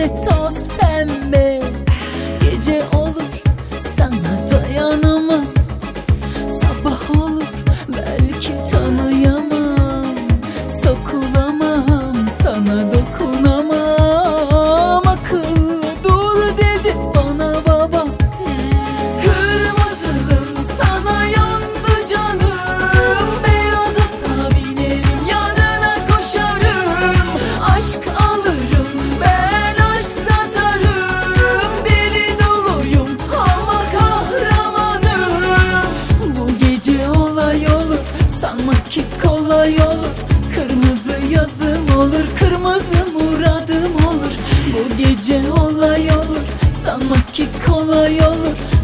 Yine toz pembe gece olur, sana dayanamam. Sabah olur belki tanıyamam, sokulamam, sana dokunamam. Akıllı dur dedi bana baba. Kırmızılım sana yandı canım, beyaz ata binerim yanına koşarım. Aşk alırım ben, aşk satarım, deli doluyum ama kahramanım. Bu gece olay olur, sanma ki kolay olur. Kırmızı yazım olur, kırmızı muradım olur. Bu gece olay olur, sanma ki kolay olur.